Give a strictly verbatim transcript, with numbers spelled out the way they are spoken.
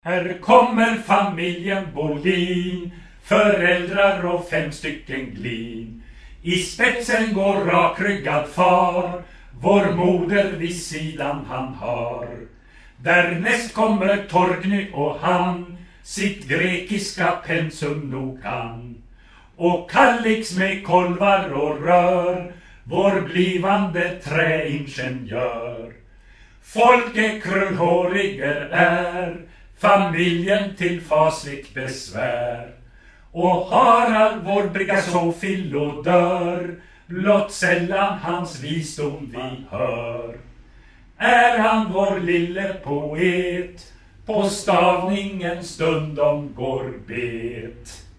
Här kommer familjen Bolin, föräldrar och fem stycken glin. I spetsen går rakryggad far, vår moder vid sidan han har. Därnäst kommer Torgny och han, sitt grekiska pensum nog kan. Och Kalix med kolvar och rör, vår blivande träingenjör. Folke krullhåriger är, familjen till fasligt besvär. Och Harald vår brigasofilo dör, blott sällan hans visdom vi hör. Är han vår lille poet, på stavningen stundom går bet.